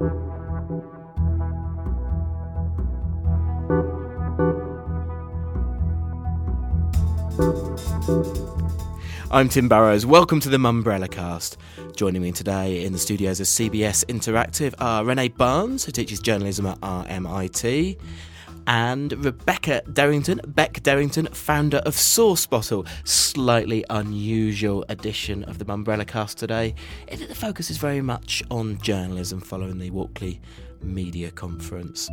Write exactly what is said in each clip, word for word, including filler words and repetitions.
I'm Tim Burrows. Welcome to the Mumbrella Cast. Joining me today in the studios of C B S Interactive are Renee Barnes, who teaches journalism at R M I T, and Rebecca Derrington, Beck Derrington, founder of Sauce Bottle. Slightly unusual edition of the Mumbrella Cast today. The focus is very much on journalism following the Walkley Media Conference.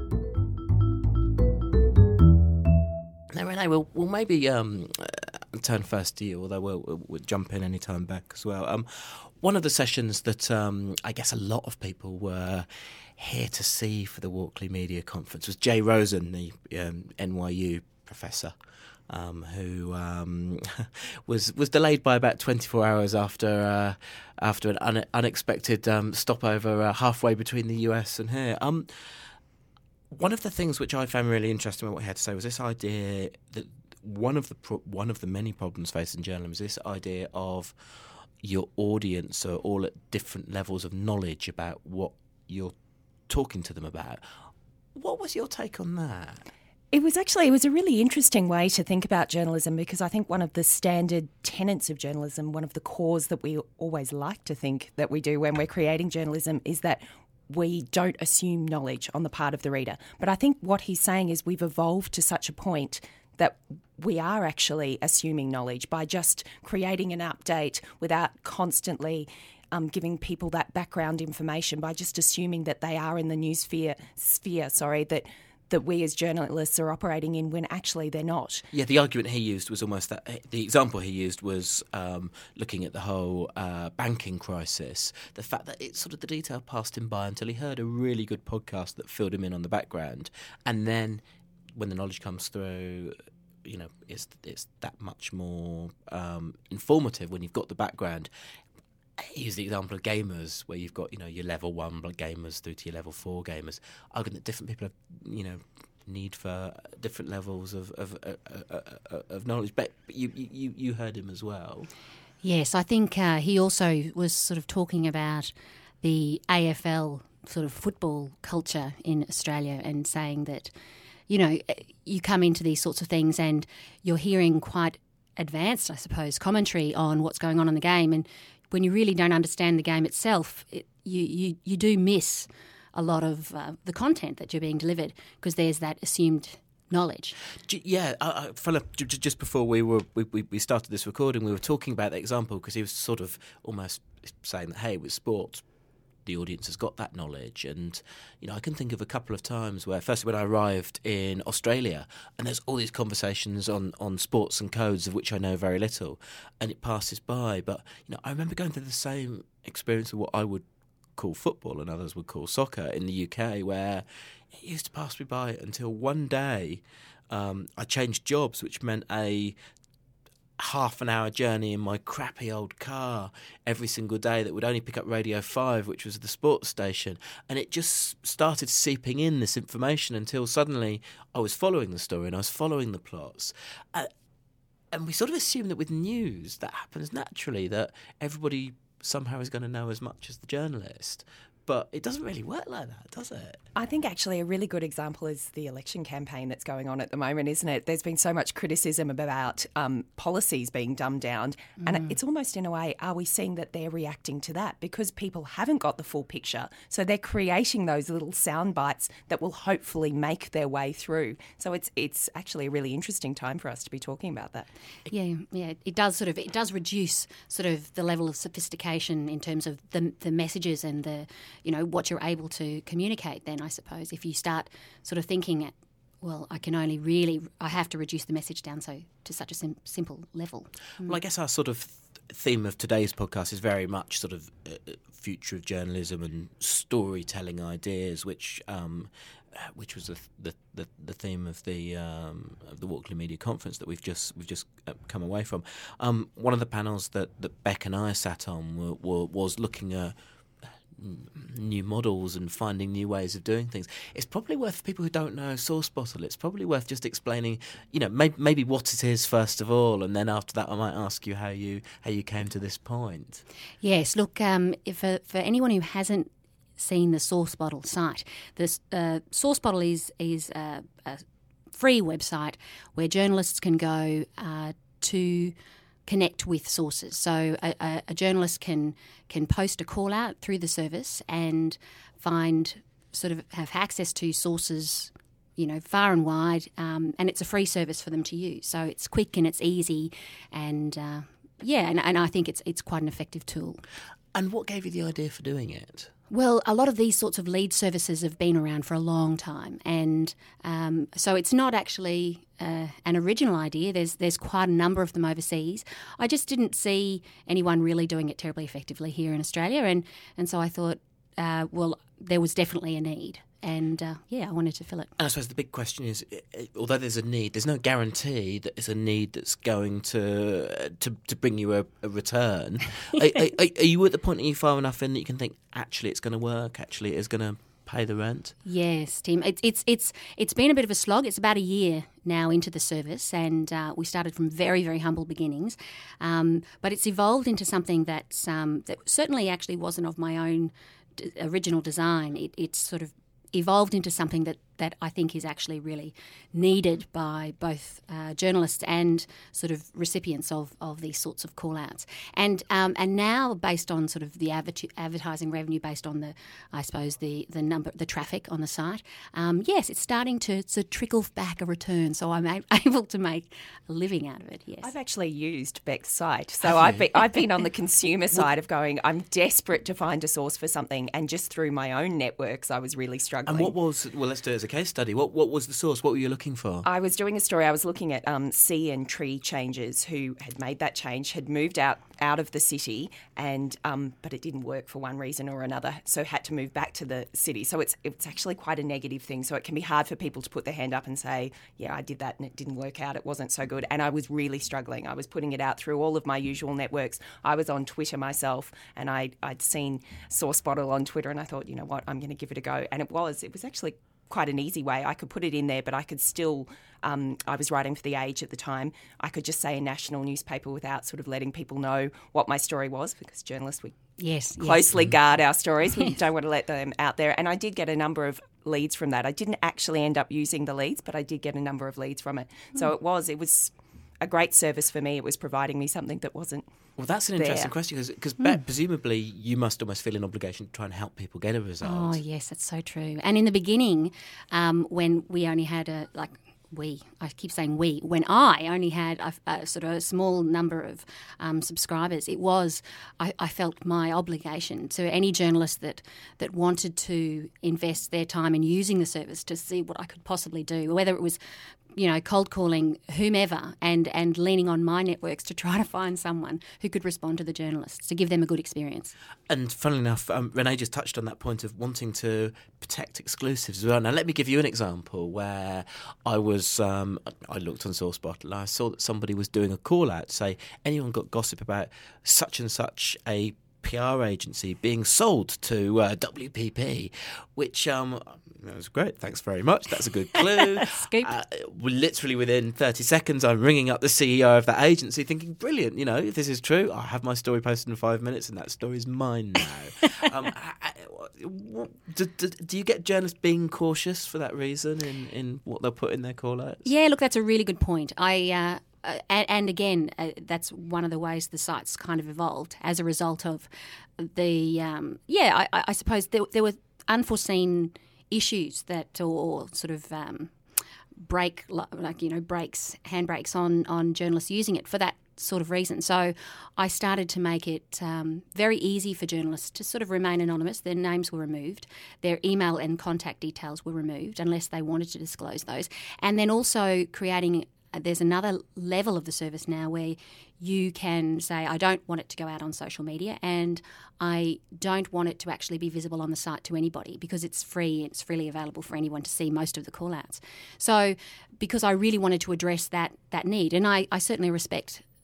Now, Renee, we'll, we'll maybe um, uh, turn first to you, although we'll, we'll, we'll jump in any time back as well. Um, one of the sessions that um, I guess a lot of people were here to see for the Walkley Media Conference was Jay Rosen, the um, N Y U professor, um, who um, was was delayed by about twenty-four hours after uh, after an un- unexpected um, stopover uh, halfway between the U S and here. Um, One of the things which I found really interesting about what he had to say was this idea that one of the pro- one of the many problems facing journalism is this idea of your audience are all at different levels of knowledge about what you're talking to them about. What was your take on that? It was actually, it was a really interesting way to think about journalism, because I think one of the standard tenets of journalism, one of the cores that we always like to think that we do when we're creating journalism, is that we don't assume knowledge on the part of the reader. But I think what he's saying is we've evolved to such a point that we are actually assuming knowledge by just creating an update without constantly um, giving people that background information, by just assuming that they are in the news sphere, sphere sorry, that that we as journalists are operating in, when actually they're not. Yeah, the argument he used was almost that. The example he used was um, looking at the whole uh, banking crisis. The fact that it sort of the detail passed him by until he heard a really good podcast that filled him in on the background, and then when the knowledge comes through, you know, it's it's that much more um, informative when you've got the background. He used the example of gamers, where you've got, you know, your level one gamers through to your level four gamers. Arguing that different people have, you know, need for different levels of of, uh, uh, uh, of knowledge. But you, you you heard him as well. Yes, I think uh, he also was sort of talking about the A F L sort of football culture in Australia, and saying that, you know, you come into these sorts of things and you're hearing quite advanced, I suppose, commentary on what's going on in the game, and when you really don't understand the game itself, it, you, you, you do miss a lot of uh, the content that you're being delivered, because there's that assumed knowledge. Yeah, I, I, fella, just before we were we, we started this recording, we were talking about that example, because he was sort of almost saying that, hey, with sports, the audience has got that knowledge. And, you know, I can think of a couple of times where, first when I arrived in Australia, and there's all these conversations on, on sports and codes of which I know very little, and it passes by. But, you know, I remember going through the same experience of what I would call football and others would call soccer in the U K, where it used to pass me by until one day um, I changed jobs, which meant a half an hour journey in my crappy old car every single day that would only pick up Radio five, which was the sports station, and it just started seeping in this information until suddenly I was following the story and I was following the plots. Uh, and we sort of assume that with news that happens naturally, that everybody somehow is going to know as much as the journalist. But it doesn't really work like that, does it? I think actually a really good example is the election campaign that's going on at the moment, isn't it? There's been so much criticism about um, policies being dumbed down. Mm. And it's almost in a way, are we seeing that they're reacting to that? Because people haven't got the full picture. So they're creating those little sound bites that will hopefully make their way through. So it's it's actually a really interesting time for us to be talking about that. Yeah, yeah. It does sort of, it does reduce sort of the level of sophistication in terms of the the messages and the, you know, what you're able to communicate then, I suppose, if you start sort of thinking, well, I can only really, I have to reduce the message down so to such a sim- simple level. Well, I guess our sort of theme of today's podcast is very much sort of uh, future of journalism and storytelling ideas, which um, which was the, the the the theme of the um, of the Walkley Media Conference that we've just we've just come away from. Um, one of the panels that, that Beck and I sat on were, were, was looking at new models and finding new ways of doing things. It's probably worth, for people who don't know Sauce Bottle, it's probably worth just explaining, you know, maybe, maybe what it is first of all, and then after that I might ask you how you how you came to this point. Yes, look, um, if, uh, for anyone who hasn't seen the Source Bottle site. The uh, Source Bottle is, is a, a free website where journalists can go uh, to connect with sources. So a, a, a journalist can can post a call out through the service and find sort of have access to sources, you know, far and wide, um, and it's a free service for them to use. So it's quick and it's easy, and uh, yeah, and, and I think it's it's quite an effective tool. And what gave you the idea for doing it? Well, a lot of these sorts of lead services have been around for a long time, and um, so it's not actually uh, an original idea. There's there's quite a number of them overseas. I just didn't see anyone really doing it terribly effectively here in Australia, and, and so I thought, uh, well, there was definitely a need. And, uh, yeah, I wanted to fill it. And I suppose the big question is, although there's a need, there's no guarantee that it's a need that's going to to, to bring you a, a return. are, are, are you at the point, are you far enough in that you can think, actually, it's going to work, actually, it is going to pay the rent? Yes, Tim. It's it's it's it's been a bit of a slog. It's about a year now into the service, and uh, we started from very, very humble beginnings. Um, but it's evolved into something that's, um, that certainly actually wasn't of my own d- original design. It, it's sort of evolved into something that, that I think is actually really needed by both uh, journalists and sort of recipients of, of these sorts of call-outs. And um, and now, based on sort of the adver- advertising revenue, based on the, I suppose, the, the number, the traffic on the site, um, yes, it's starting to, to trickle back a return. So I'm a- able to make a living out of it, yes. I've actually used Beck's site. So I've been, I've been on the consumer side of going, I'm desperate to find a source for something. And just through my own networks, I was really struggling. And what was, well, let's do it as a case study. What what was the source? What were you looking for? I was doing a story. I was looking at um, sea and tree changers who had made that change, had moved out, out of the city, and um, but it didn't work for one reason or another, so had to move back to the city. So it's it's actually quite a negative thing. So it can be hard for people to put their hand up and say, yeah, I did that and it didn't work out. It wasn't so good. And I was really struggling. I was putting it out through all of my usual networks. I was on Twitter myself, and I, I'd seen Source Bottle on Twitter, and I thought, you know what, I'm going to give it a go. And it was. It was actually quite an easy way. I could put it in there, but I could still, um, I was writing for The Age at the time, I could just say a national newspaper without sort of letting people know what my story was, because journalists, we yes, closely yes. guard our stories. We don't want to let them out there. And I did get a number of leads from that. I didn't actually end up using the leads, but I did get a number of leads from it. Mm. So it was, it was a great service for me. It was providing me something that wasn't Well, that's an interesting there. question, because Mm. presumably you must almost feel an obligation to try and help people get a result. Oh, yes, that's so true. And in the beginning, um, when we only had a, like, we, I keep saying we, when I only had a, a sort of a small number of um, subscribers, it was, I, I felt my obligation to any journalist that, that wanted to invest their time in using the service to see what I could possibly do, whether it was, you know, cold calling whomever and, and leaning on my networks to try to find someone who could respond to the journalists, to give them a good experience. And funnily enough, um, Renee just touched on that point of wanting to protect exclusives as well. Now, let me give you an example where I was, um, I looked on Source Bottle and I saw that somebody was doing a call out to say, anyone got gossip about such and such a P R agency being sold to uh, W P P, which um, that was great. Thanks very much. That's a good clue. Scoop. Uh, literally within thirty seconds, I'm ringing up the C E O of that agency thinking, brilliant, you know, if this is true, I'll have my story posted in five minutes and that story's mine now. um, I, I, what, do, do, do you get journalists being cautious for that reason in, in what they'll put in their call-outs? Yeah, look, that's a really good point. I... Uh, Uh, and, and again, uh, that's one of the ways the site's kind of evolved as a result of the, um, yeah, I, I suppose there, there were unforeseen issues that, or sort of um, break, like, you know, brakes, handbrakes on, on journalists using it for that sort of reason. So I started to make it um, very easy for journalists to sort of remain anonymous. Their names were removed. Their email and contact details were removed unless they wanted to disclose those. And then also creating... There's another level of the service now where you can say, I don't want it to go out on social media and I don't want it to actually be visible on the site to anybody because it's free, it's freely available for anyone to see most of the call-outs. So because I really wanted to address that that need, and I, I certainly respect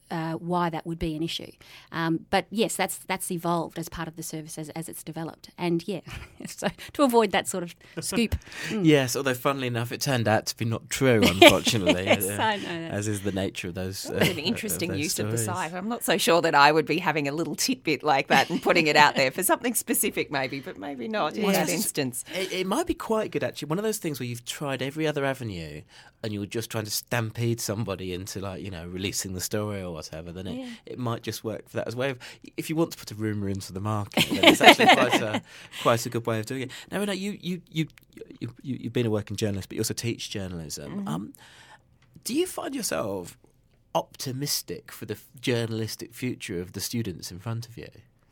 uh, why that would be an issue. Um, but yes, that's that's evolved as part of the service as, as it's developed. And yeah, so to avoid that sort of scoop. Mm. Yes, although funnily enough, it turned out to be not true, unfortunately. Yes, uh, I know that. As is the nature of those. Uh, an interesting of use stories. of the site. I'm not so sure that I would be having a little tidbit like that and putting it out there for something specific, maybe, but maybe not in Yes. that instance. It, it might be quite good, actually. One of those things where you've tried every other avenue and you're just trying to stampede somebody into, like, you know, releasing the story or whatever, then it, Yeah. it might just work for that as a way of, if you want to put a rumour into the market, then it's actually quite a quite a good way of doing it. Now, Renee, you, you, you, you, you, you've been a working journalist, but you also teach journalism. Mm-hmm. Um, do you find yourself optimistic for the f- journalistic future of the students in front of you?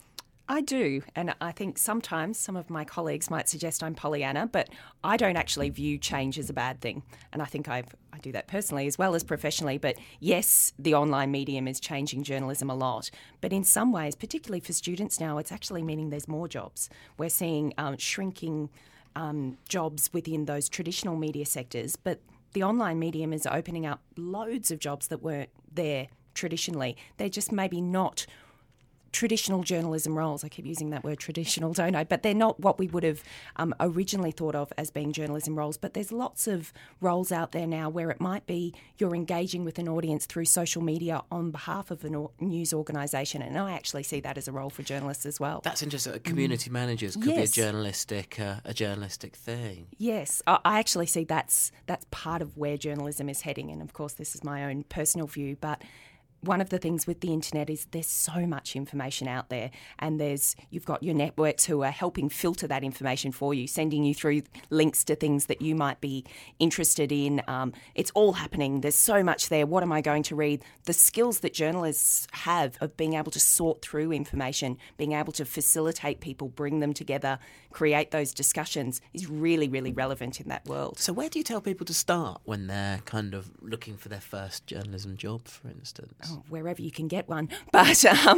I do, and I think sometimes some of my colleagues might suggest I'm Pollyanna, but I don't actually view change as a bad thing. And I think I've, I do that personally as well as professionally. But yes, the online medium is changing journalism a lot. But in some ways, particularly for students now, it's actually meaning there's more jobs. We're seeing um, shrinking um, jobs within those traditional media sectors, but the online medium is opening up loads of jobs that weren't there traditionally. They're just maybe not traditional journalism roles. I keep using that word traditional, don't I? But they're not what we would have um, originally thought of as being journalism roles. But there's lots of roles out there now where it might be you're engaging with an audience through social media on behalf of a no- news organisation. And I actually see that as a role for journalists as well. That's interesting. Community managers could Yes. be a journalistic uh, a journalistic thing. Yes, I I actually see that's that's part of where journalism is heading. And of course, this is my own personal view, but one of the things with the internet is there's so much information out there, and there's you've got your networks who are helping filter that information for you, sending you through links to things that you might be interested in. Um, it's all happening. There's so much there. What am I going to read? The skills that journalists have of being able to sort through information, being able to facilitate people, bring them together, create those discussions is really, really relevant in that world. So where do you tell people to start when they're kind of looking for their first journalism job, for instance? Oh, wherever you can get one. But um,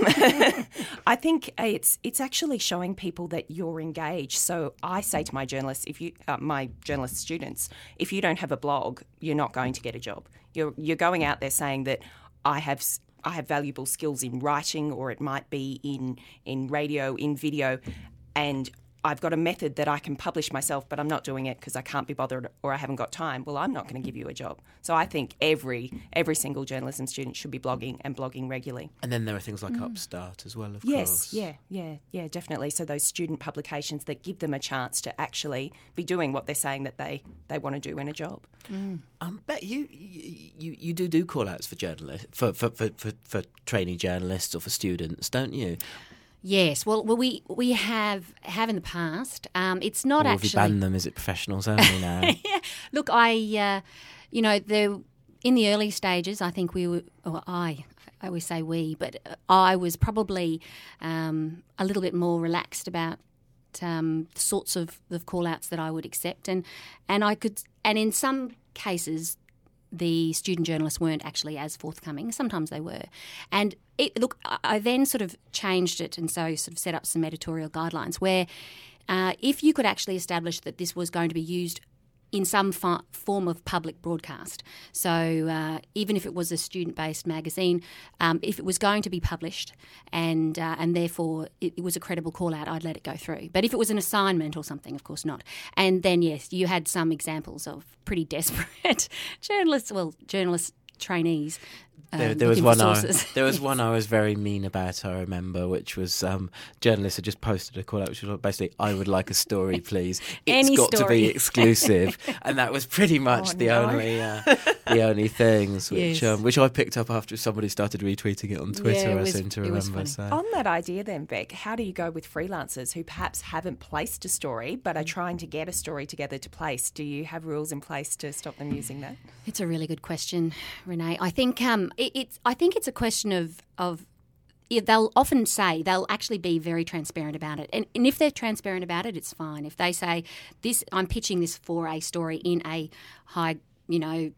I think it's it's actually showing people that you're engaged. So I say to my journalists, if you, uh, my journalist students, if you don't have a blog, you're not going to get a job. You're you're going out there saying that I have I have valuable skills in writing, or it might be in in radio, in video, and I've got a method that I can publish myself, but I'm not doing it because I can't be bothered or I haven't got time. Well, I'm not going to give you a job. So I think every every single journalism student should be blogging and blogging regularly. And then there are things like Upstart as well, of Yes, course. yeah, yeah, yeah, definitely. So those student publications that give them a chance to actually be doing what they're saying that they, they want to do in a job. Mm. Um, Bet, you, you you do do call-outs for journalists, for, for, for, for, for trainee journalists or for students, don't you? Yes, well, well, we we have have in the past. Um, it's not or actually. Have you banned them? Is it professionals only now? Yeah. Look, I, uh, you know, the in the early stages, I think we were, or I, I always say we, but I was probably um, a little bit more relaxed about um, the sorts of, of call-outs that I would accept, and and I could, and in some cases, the student journalists weren't actually as forthcoming. Sometimes they were. And it, look, I then sort of changed it and so sort of set up some editorial guidelines where uh, if you could actually establish that this was going to be used in some fa- form of public broadcast. So uh, even if it was a student-based magazine, um, if it was going to be published and uh, and therefore it, it was a credible call-out, I'd let it go through. But if it was an assignment or something, of course not. And then, yes, you had some examples of pretty desperate journalists, well, journalist trainees. Um, There, there was looking one. for I, sources. there was Yes. one I was very mean about. I remember, which was um, journalists had just posted a call out, which was basically, "I would like a story, please. It's Any got to story." be exclusive," and that was pretty much Oh, the no. only uh, the only things which Yes. um, which I picked up after somebody started retweeting it on Twitter. Yeah, it I was- seem to it was remember. funny. So. On that idea then, Beck, how do you go with freelancers who perhaps haven't placed a story but are trying to get a story together to place? Do you have rules in place to stop them using that? It's a really good question, Renee. I think um, it, it's. I think it's a question of of. yeah, they'll often say they'll actually be very transparent about it, and, and if they're transparent about it, it's fine. If they say this, I'm pitching this for a story in a high, you know,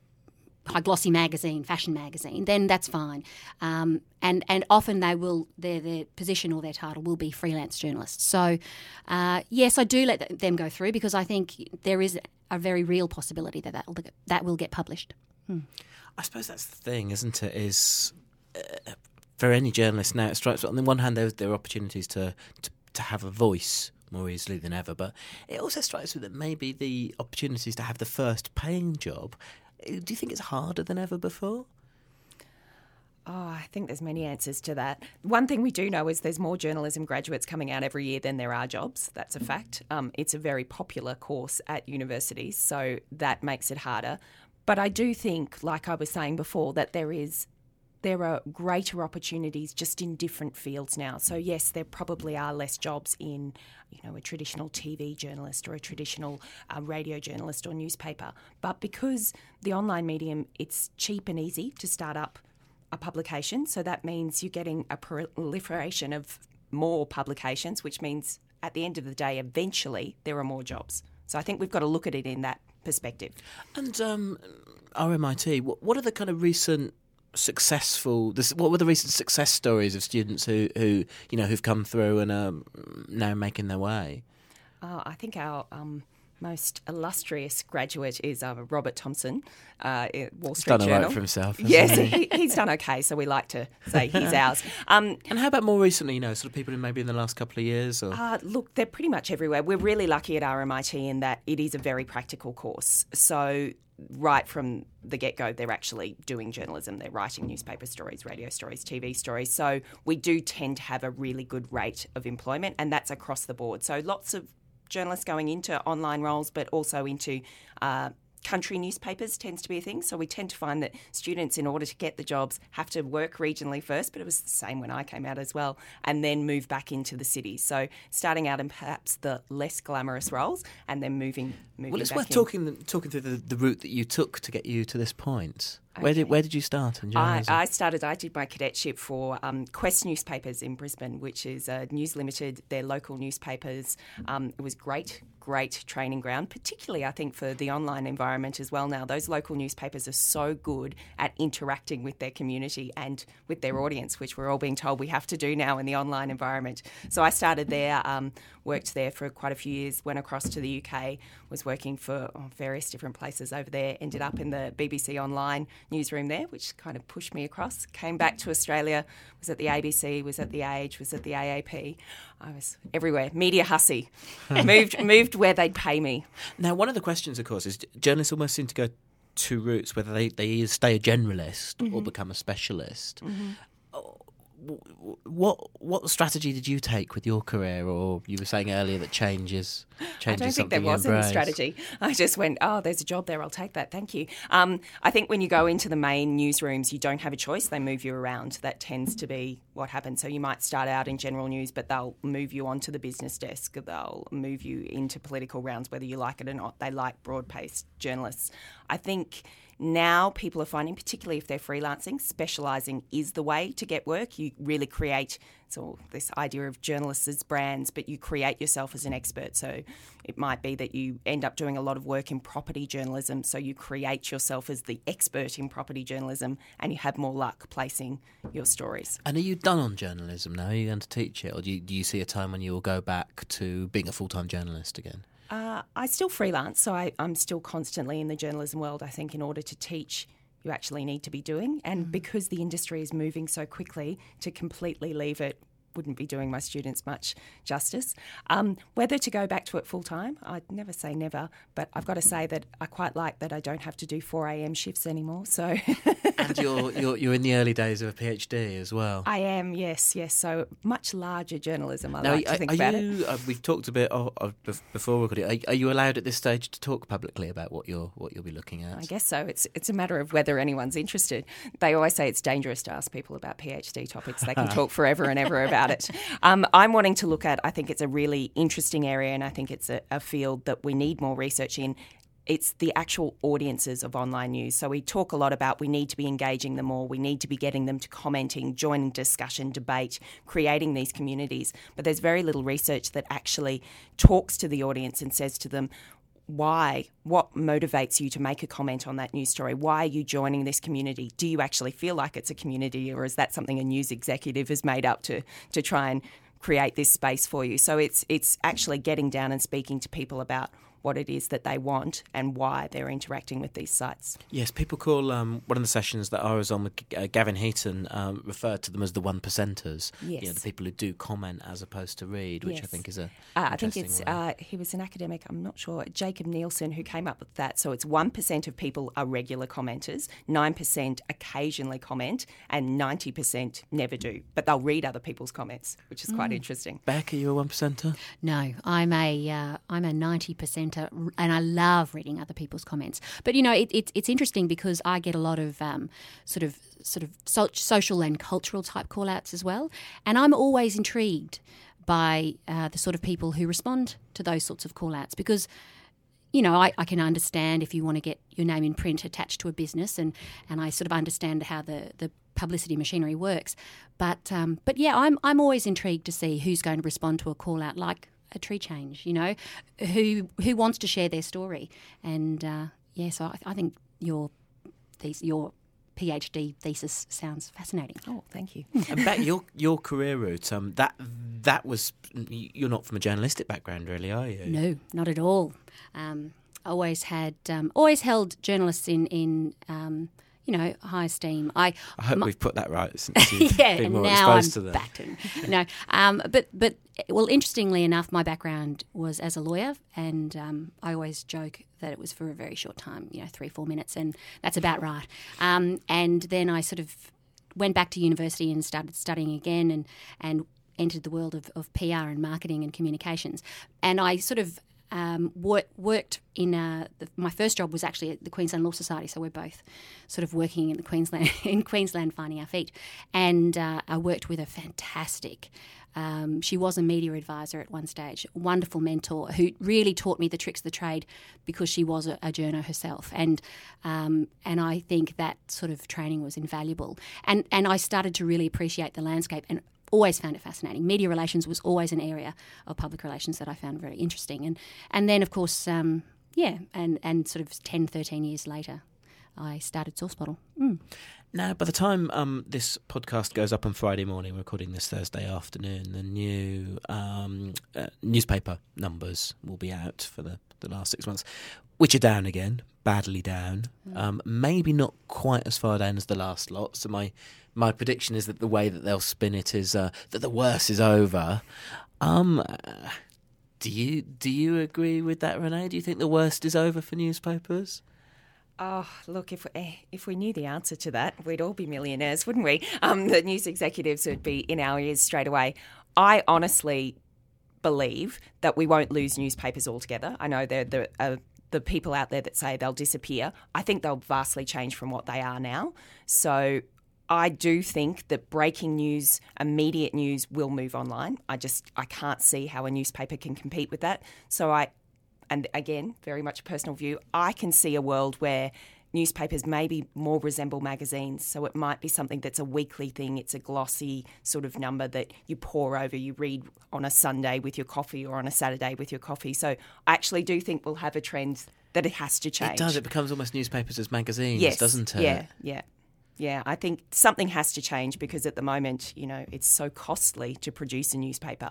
high glossy magazine, fashion magazine, then that's fine. Um, and and often they will their their position or their title will be freelance journalists. So uh, yes, I do let them go through because I think there is a very real possibility that that will, that will get published. Hmm. I suppose that's the thing, isn't it? Is uh, for any journalist now, it strikes me, on the one hand, there, there are opportunities to, to, to have a voice more easily than ever, but it also strikes me that maybe the opportunities to have the first paying job, do you think it's harder than ever before? Oh, I think there's many answers to that. One thing we do know is there's more journalism graduates coming out every year than there are jobs. That's a fact. Um, it's a very popular course at universities, so that makes it harder. But I do think, like I was saying before, that there is there are greater opportunities just in different fields now. So yes, there probably are less jobs in, you know, a traditional T V journalist or a traditional uh, radio journalist or newspaper. But because the online medium, it's cheap and easy to start up a publication, so that means you're getting a proliferation of more publications, which means at the end of the day, eventually there are more jobs. So I think we've got to look at it in that perspective. And um, R M I T, what, what are the kind of recent successful? This, what were the recent success stories of students who, who you know, who've come through and are now making their way? Uh, I think our um, most illustrious graduate is uh, Robert Thompson, uh, Wall Street Journal. He's done all Journal. right for himself. Yes, he? he, he's done okay, so we like to say he's ours. Um, and how about more recently, you know, sort of people in maybe in the last couple of years? Or? Uh, look, they're pretty much everywhere. We're really lucky at R M I T in that it is a very practical course. So right from the get-go, they're actually doing journalism. They're writing newspaper stories, radio stories, T V stories. So we do tend to have a really good rate of employment, and that's across the board. So lots of journalists going into online roles, but also into uh, country newspapers tends to be a thing. So we tend to find that students, in order to get the jobs, have to work regionally first, but it was the same when I came out as well, and then move back into the city. So starting out in perhaps the less glamorous roles and then moving moving Well, it's back worth in. talking talking through the, the route that you took to get you to this point. Okay. Where did where did you start in I, journalism? I started, I did my cadetship for um, Quest Newspapers in Brisbane, which is uh, News Limited, their local newspapers. Um, it was great, great training ground, particularly I think for the online environment as well now. Those local newspapers are so good at interacting with their community and with their audience, which we're all being told we have to do now in the online environment. So I started there, um, worked there for quite a few years, went across to the U K, was working for oh, various different places over there, ended up in the B B C Online newsroom there, which kind of pushed me across. Came back to Australia, was at the A B C, was at The Age, was at the A A P. I was everywhere, media hussy. moved moved where they'd pay me. Now, one of the questions, of course, is journalists almost seem to go two routes, whether they, they either stay a generalist mm-hmm. or become a specialist. Mm-hmm. What what strategy did you take with your career? Or you were saying earlier that change is change I don't is think there something you was any embrace. strategy. I just went, oh, there's a job there, I'll take that, thank you. Um, I think when you go into the main newsrooms, you don't have a choice. They move you around. That tends to be what happens. So you might start out in general news, but they'll move you onto the business desk. They'll move you into political rounds, whether you like it or not. They like broad-based journalists. I think now people are finding, particularly if they're freelancing, specialising is the way to get work. You really create so this idea of journalists as brands, but you create yourself as an expert. So it might be that you end up doing a lot of work in property journalism, so you create yourself as the expert in property journalism and you have more luck placing your stories. And are you done on journalism now? Are you going to teach it? Or do you, do you see a time when you will go back to being a full-time journalist again? Uh, I still freelance, so I, I'm still constantly in the journalism world. I think in order to teach, you actually need to be doing. And mm. because the industry is moving so quickly, to completely leave it wouldn't be doing my students much justice. Um, whether to go back to it full-time, I'd never say never, but I've got to say that I quite like that I don't have to do four a.m. shifts anymore. So, And you're, you're you're in the early days of a PhD as well. I am, yes, yes. So much larger journalism, I now, like to are, think are about you, it. Uh, we've talked a bit oh, uh, before we got it. Are, are you allowed at this stage to talk publicly about what you're what you'll be looking at? I guess so. It's it's a matter of whether anyone's interested. They always say it's dangerous to ask people about PhD topics. They can talk forever and ever about it. Um, I'm wanting to look at, I think it's a really interesting area, and I think it's a, a field that we need more research in. It's the actual audiences of online news. So we talk a lot about we need to be engaging them more, we need to be getting them to commenting, joining discussion, debate, creating these communities. But there's very little research that actually talks to the audience and says to them, why? What motivates you to make a comment on that news story? Why are you joining this community? Do you actually feel like it's a community, or is that something a news executive has made up to to try and create this space for you? So it's it's actually getting down and speaking to people about what it is that they want and why they're interacting with these sites. Yes, people call um, one of the sessions that I was on with uh, Gavin Heaton um, referred to them as the one percenters. Yes. You know, the people who do comment as opposed to read, which Yes. I think is a Uh, I think interesting it's, way. uh, he was an academic, I'm not sure, Jacob Nielsen, who came up with that. So it's one percent of people are regular commenters, nine percent occasionally comment, and ninety percent never do. But they'll read other people's comments, which is quite Mm. interesting. Beck, are you a one percenter? No, I'm a uh, I'm a ninety percenter, and I love reading other people's comments. But you know, it, it's it's interesting because I get a lot of um, sort of sort of so- social and cultural type call outs as well, and I'm always intrigued by uh, the sort of people who respond to those sorts of call outs because. You know, I, I can understand if you want to get your name in print attached to a business, and, and I sort of understand how the, the publicity machinery works. But um, but yeah, I'm I'm always intrigued to see who's going to respond to a call out like a tree change. You know, who who wants to share their story, and uh, yeah, so I, I think your these your PhD thesis sounds fascinating. Oh, thank you. And Beck, your your career route, um, that that was you're not from a journalistic background, really, are you? No, not at all. Um, always had, um, always held journalists in in um, you know high esteem. I I hope my- we've put that right since you've yeah, been and more now I'm exposed to them. batting. No, um, but but well, interestingly enough, my background was as a lawyer, and um, I always joke that it was for a very short time, you know, three four minutes, and that's about right. Um, and then I sort of went back to university and started studying again, and and entered the world of, of P R and marketing and communications, and I sort of. Um, wor- worked in uh, the, my first job was actually at the Queensland Law Society, so we're both sort of working in the Queensland in Queensland finding our feet. And uh, I worked with a fantastic. Um, she was a media advisor at one stage, a wonderful mentor who really taught me the tricks of the trade because she was a, a journo herself, and um, and I think that sort of training was invaluable. And and I started to really appreciate the landscape and. Always found it fascinating. Media relations was always an area of public relations that I found very interesting. And and then, of course, um, yeah, and, and sort of ten, thirteen years later, I started Sourcebottle. Mm. Now, by the time um, this podcast goes up on Friday morning, we're recording this Thursday afternoon, the new um, uh, newspaper numbers will be out for the, the last six months, which are down again, badly down. Mm. Um, maybe not quite as far down as the last lot. So my my prediction is that the way that they'll spin it is uh, that the worst is over. Um, uh, do you do you agree with that, Renee? Do you think the worst is over for newspapers? Oh, look, if we, if we knew the answer to that, we'd all be millionaires, wouldn't we? Um, the news executives would be in our ears straight away. I honestly believe that we won't lose newspapers altogether. I know there the uh, the people out there that say they'll disappear. I think they'll vastly change from what they are now. So I do think that breaking news, immediate news will move online. I just I can't see how a newspaper can compete with that. So I, and again, very much a personal view, I can see a world where newspapers maybe more resemble magazines. So it might be something that's a weekly thing. It's a glossy sort of number that you pour over, you read on a Sunday with your coffee or on a Saturday with your coffee. So I actually do think we'll have a trend that it has to change. It does. It becomes almost newspapers as magazines, yes, doesn't it? Yeah, yeah. Yeah, I think something has to change because at the moment, you know, it's so costly to produce a newspaper.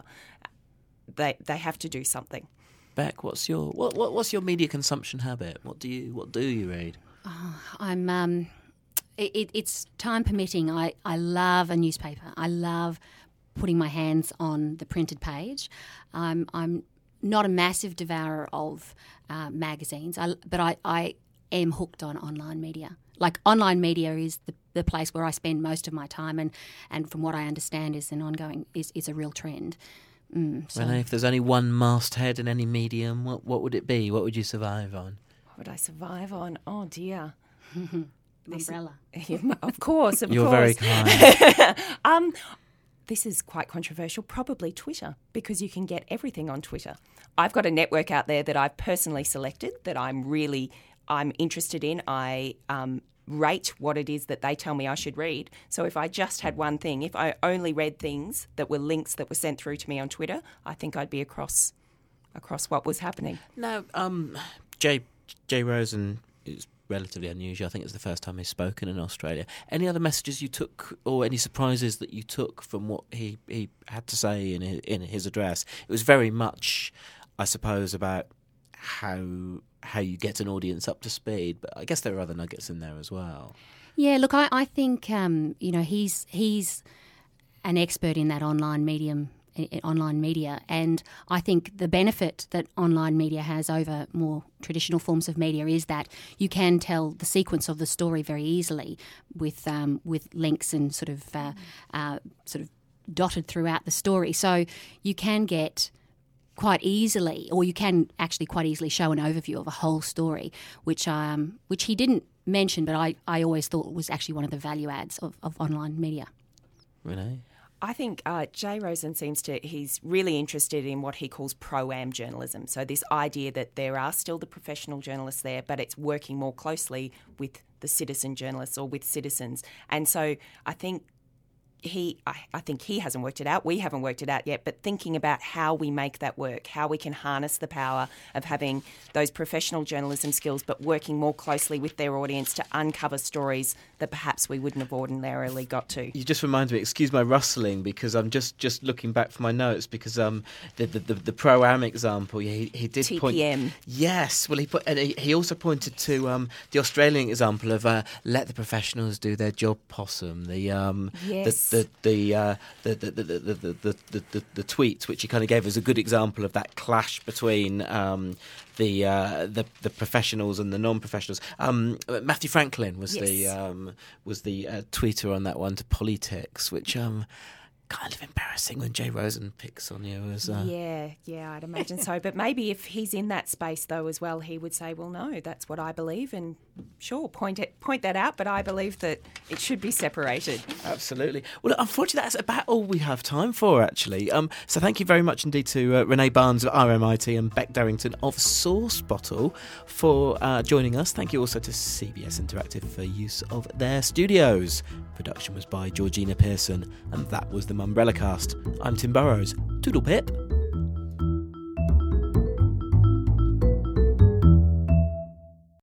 They they have to do something. Beck, what's your what, what what's your media consumption habit? What do you what do you read? Oh, I'm. Um, it, it's time permitting. I, I love a newspaper. I love putting my hands on the printed page. I'm I'm not a massive devourer of uh, magazines, I, but I, I am hooked on online media. Like online media is the, the place where I spend most of my time, and, and from what I understand is an ongoing is, is a real trend. Mm, so. Renee, if there's only one masthead in any medium, what what would it be? What would you survive on? What would I survive on? Oh dear. Umbrella. Yeah, of course, of You're course. very kind. um, this is quite controversial. Probably Twitter, because you can get everything on Twitter. I've got a network out there that I've personally selected that I'm really I'm interested in. I um, rate what it is that they tell me I should read. So if I just had one thing, if I only read things that were links that were sent through to me on Twitter, I think I'd be across across what was happening. No, um, Jay Jay Rosen is relatively unusual. I think it's the first time he's spoken in Australia. Any other messages you took, or any surprises that you took from what he, he had to say in his, in his address? It was very much, I suppose, about how how you get an audience up to speed. But I guess there are other nuggets in there as well. Yeah, look, I, I think um, you know he's he's an expert in that online medium, online media, and I think the benefit that online media has over more traditional forms of media is that you can tell the sequence of the story very easily with um, with links and sort of uh, uh, sort of dotted throughout the story. So you can get quite easily, or you can actually quite easily show an overview of a whole story, which um which he didn't mention, but I, I always thought was actually one of the value adds of, of online media. Renee? I think uh, Jay Rosen seems to, he's really interested in what he calls pro-am journalism. So this idea that there are still the professional journalists there, but it's working more closely with the citizen journalists or with citizens. And so I think He, I, I think he hasn't worked it out. We haven't worked it out yet, but thinking about how we make that work, how we can harness the power of having those professional journalism skills, but working more closely with their audience to uncover stories that perhaps we wouldn't have ordinarily got to. You just reminded me, excuse my rustling, because I'm just, just looking back for my notes, because um the the, the, the Pro-Am example, he, he did T P M. point... Yes, well, he put, and he, he also pointed to um the Australian example of uh, let the professionals do their job, possum, the... um yes. the, the the, uh, the, the, the, the, the, the, the, the, the tweets, which he kind of gave as a good example of that clash between um, the, uh, the the professionals and the non-professionals. Um, Matthew Franklin was yes. the um, was the uh, tweeter on that one to Politics, which um, kind of embarrassing when Jay Rosen picks on you as uh... yeah yeah I'd imagine so, but maybe if he's in that space though as well, he would say, well, no, that's what I believe, and sure, point it point that out, but I believe that it should be separated. Absolutely. Well, unfortunately, that's about all we have time for, actually. Um, so thank you very much indeed to uh, Renee Barnes of R M I T and Beck Darrington of Source Bottle for uh, joining us. Thank you also to C B S Interactive for use of their studios. Production was by Georgina Pearson, and that was the Mumbrella Cast. I'm Tim Burrows. Toodle pip.